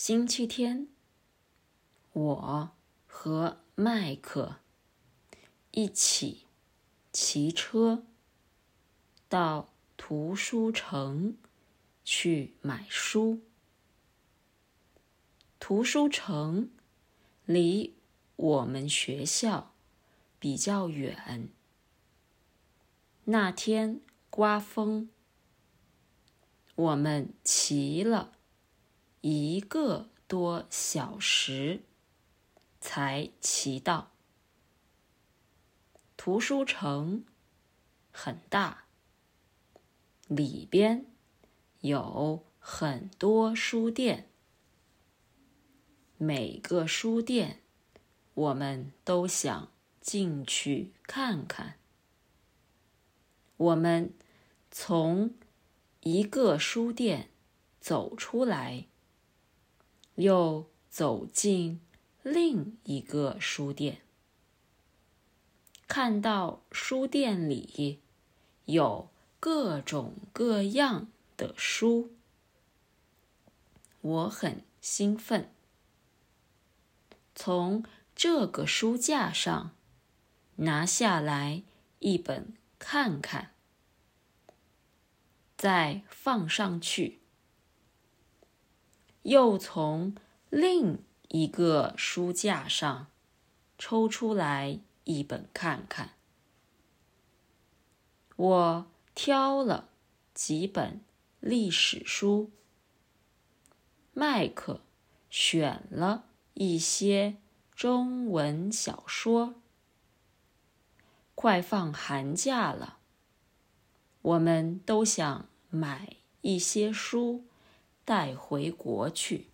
星期天，我和麦克一起骑车到图书城去买书。图书城离我们学校比较远。那天刮风，我们骑了1个多小时才骑到。图书城很大，里边有很多书店，每个书店我们都想进去看看。我们从一个书店走出来，又走进另一个书店，看到书店里有各种各样的书，我很兴奋。从这个书架上拿下来一本看看，再放上去，又从另一个书架上抽出来一本看看。我挑了几本历史书，麦克选了一些中文小说。快放寒假了，我们都想买一些书带回国去。